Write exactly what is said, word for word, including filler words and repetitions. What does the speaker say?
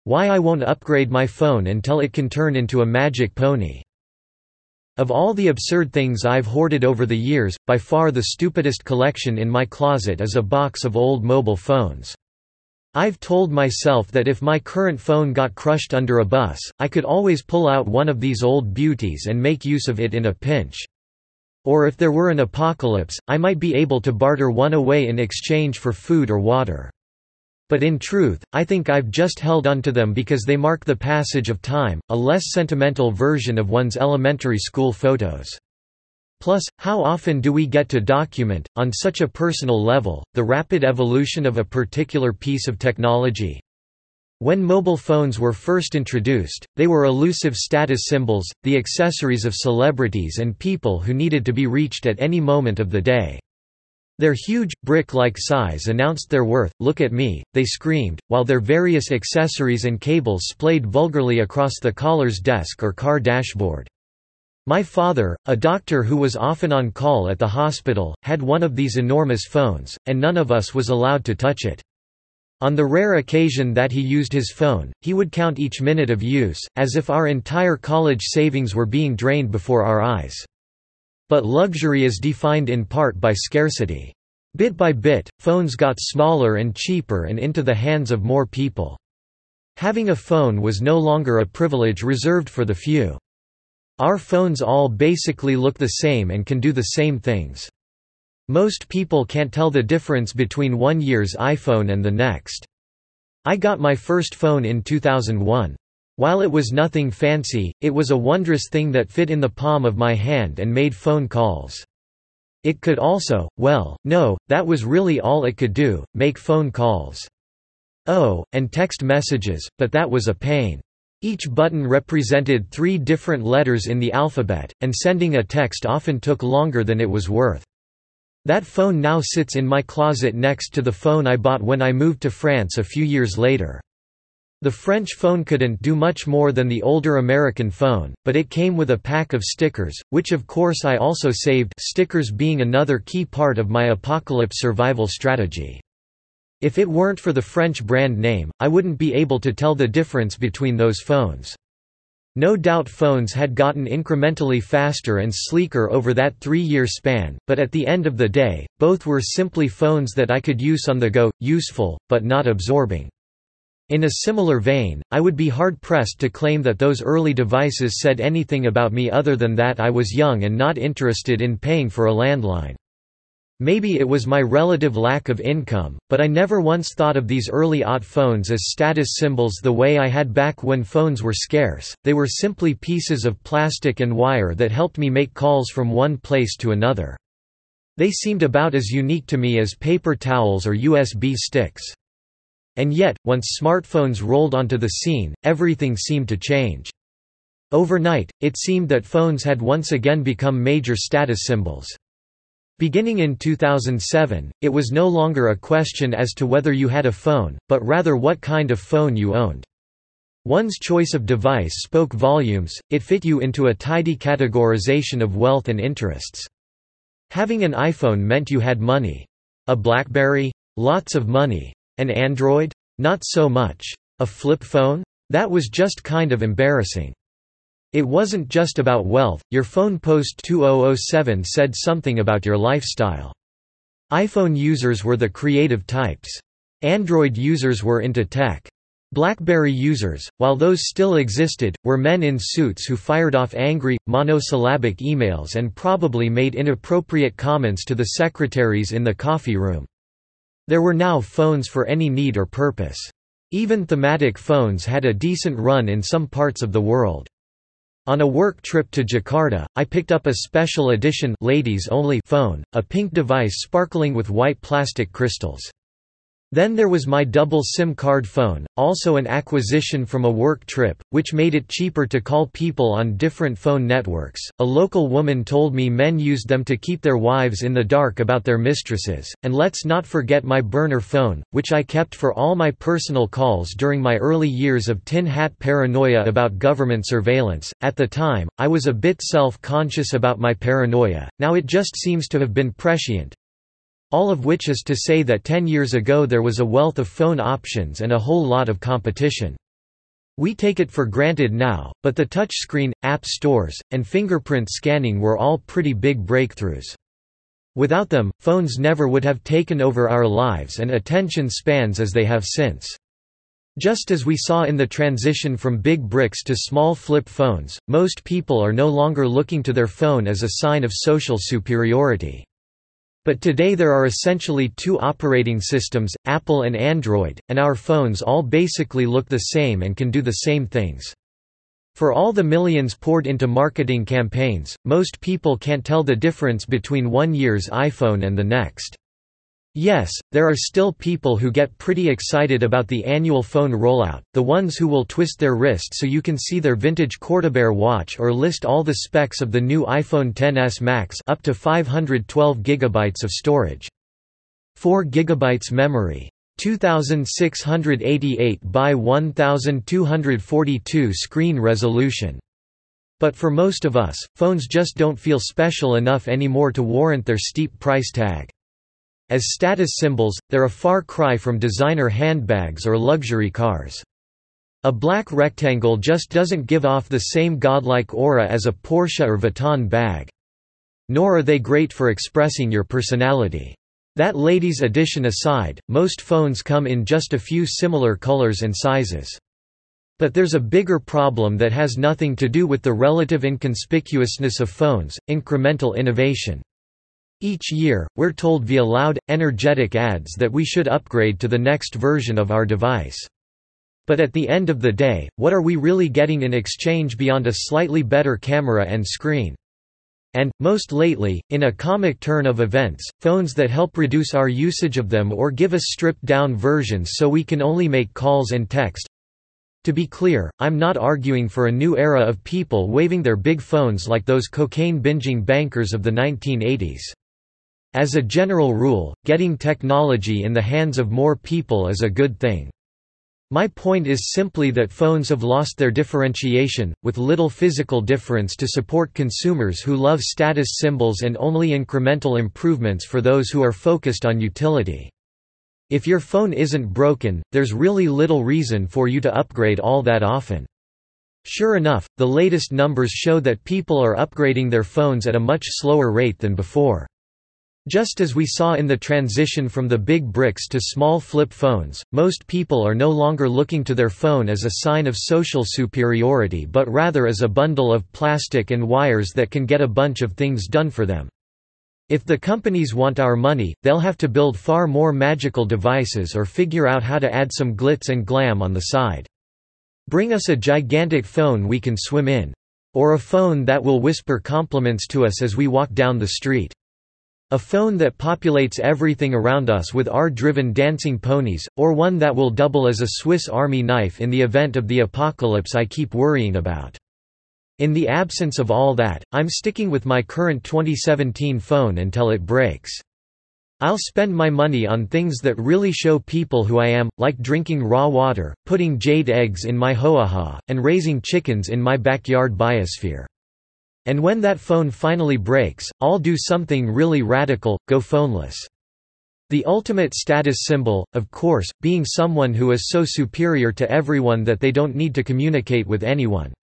Why I won't upgrade my phone until it can turn into a magic pony. Of all the absurd things I've hoarded over the years, by far the stupidest collection in my closet is a box of old mobile phones. I've told myself that if my current phone got crushed under a bus, I could always pull out one of these old beauties and make use of it in a pinch. Or if there were an apocalypse, I might be able to barter one away in exchange for food or water. But in truth, I think I've just held onto them because they mark the passage of time, a less sentimental version of one's elementary school photos. Plus, how often do we get to document, on such a personal level, the rapid evolution of a particular piece of technology? When mobile phones were first introduced, they were elusive status symbols, the accessories of celebrities and people who needed to be reached at any moment of the day. Their huge, brick-like size announced their worth. "Look at me," they screamed, while their various accessories and cables splayed vulgarly across the caller's desk or car dashboard. My father, a doctor who was often on call at the hospital, had one of these enormous phones, and none of us was allowed to touch it. On the rare occasion that he used his phone, he would count each minute of use, as if our entire college savings were being drained before our eyes. But luxury is defined in part by scarcity. Bit by bit, phones got smaller and cheaper and into the hands of more people. Having a phone was no longer a privilege reserved for the few. Our phones all basically look the same and can do the same things. Most people can't tell the difference between one year's iPhone and the next. I got my first phone in two thousand one. While it was nothing fancy, it was a wondrous thing that fit in the palm of my hand and made phone calls. It could also, well, no, that was really all it could do, make phone calls. Oh, and text messages, but that was a pain. Each button represented three different letters in the alphabet, and sending a text often took longer than it was worth. That phone now sits in my closet next to the phone I bought when I moved to France a few years later. The French phone couldn't do much more than the older American phone, but it came with a pack of stickers, which of course I also saved, stickers being another key part of my apocalypse survival strategy. If it weren't for the French brand name, I wouldn't be able to tell the difference between those phones. No doubt phones had gotten incrementally faster and sleeker over that three-year span, but at the end of the day, both were simply phones that I could use on the go, useful, but not absorbing. In a similar vein, I would be hard-pressed to claim that those early devices said anything about me other than that I was young and not interested in paying for a landline. Maybe it was my relative lack of income, but I never once thought of these early aught phones as status symbols the way I had back when phones were scarce. They were simply pieces of plastic and wire that helped me make calls from one place to another. They seemed about as unique to me as paper towels or U S B sticks. And yet, once smartphones rolled onto the scene, everything seemed to change. Overnight, it seemed that phones had once again become major status symbols. Beginning in two thousand seven, it was no longer a question as to whether you had a phone, but rather what kind of phone you owned. One's choice of device spoke volumes, it fit you into a tidy categorization of wealth and interests. Having an iPhone meant you had money. A BlackBerry? Lots of money. An Android? Not so much. A flip phone? That was just kind of embarrassing. It wasn't just about wealth. Your phone post two thousand seven said something about your lifestyle. iPhone users were the creative types. Android users were into tech. BlackBerry users, while those still existed, were men in suits who fired off angry, monosyllabic emails and probably made inappropriate comments to the secretaries in the coffee room. There were now phones for any need or purpose. Even thematic phones had a decent run in some parts of the world. On a work trip to Jakarta, I picked up a special edition ladies-only phone, a pink device sparkling with white plastic crystals. Then there was my double SIM card phone, also an acquisition from a work trip, which made it cheaper to call people on different phone networks. A local woman told me men used them to keep their wives in the dark about their mistresses, and let's not forget my burner phone, which I kept for all my personal calls during my early years of tin hat paranoia about government surveillance. At the time, I was a bit self-conscious about my paranoia, now it just seems to have been prescient. All of which is to say that ten years ago there was a wealth of phone options and a whole lot of competition. We take it for granted now, but the touchscreen, app stores, and fingerprint scanning were all pretty big breakthroughs. Without them, phones never would have taken over our lives and attention spans as they have since. Just as we saw in the transition from big bricks to small flip phones, most people are no longer looking to their phone as a sign of social superiority. But today there are essentially two operating systems, Apple and Android, and our phones all basically look the same and can do the same things. For all the millions poured into marketing campaigns, most people can't tell the difference between one year's iPhone and the next. Yes, there are still people who get pretty excited about the annual phone rollout, the ones who will twist their wrist so you can see their vintage Corsair watch or list all the specs of the new iPhone X S Max up to five hundred twelve gigabytes of storage. four gigabytes memory. two thousand six hundred eighty-eight by twelve forty-two screen resolution. But for most of us, phones just don't feel special enough anymore to warrant their steep price tag. As status symbols, they're a far cry from designer handbags or luxury cars. A black rectangle just doesn't give off the same godlike aura as a Porsche or Vuitton bag. Nor are they great for expressing your personality. That ladies' edition aside, most phones come in just a few similar colors and sizes. But there's a bigger problem that has nothing to do with the relative inconspicuousness of phones: incremental innovation. Each year, we're told via loud, energetic ads that we should upgrade to the next version of our device. But at the end of the day, what are we really getting in exchange beyond a slightly better camera and screen? And, most lately, in a comic turn of events, phones that help reduce our usage of them or give us stripped-down versions so we can only make calls and text. To be clear, I'm not arguing for a new era of people waving their big phones like those cocaine-binging bankers of the nineteen eighties. As a general rule, getting technology in the hands of more people is a good thing. My point is simply that phones have lost their differentiation, with little physical difference to support consumers who love status symbols and only incremental improvements for those who are focused on utility. If your phone isn't broken, there's really little reason for you to upgrade all that often. Sure enough, the latest numbers show that people are upgrading their phones at a much slower rate than before. Just as we saw in the transition from the big bricks to small flip phones, most people are no longer looking to their phone as a sign of social superiority but rather as a bundle of plastic and wires that can get a bunch of things done for them. If the companies want our money, they'll have to build far more magical devices or figure out how to add some glitz and glam on the side. Bring us a gigantic phone we can swim in. Or a phone that will whisper compliments to us as we walk down the street. A phone that populates everything around us with R-driven dancing ponies, or one that will double as a Swiss Army knife in the event of the apocalypse I keep worrying about. In the absence of all that, I'm sticking with my current twenty seventeen phone until it breaks. I'll spend my money on things that really show people who I am, like drinking raw water, putting jade eggs in my hoa-ha, and raising chickens in my backyard biosphere. And when that phone finally breaks, I'll do something really radical, go phoneless. The ultimate status symbol, of course, being someone who is so superior to everyone that they don't need to communicate with anyone.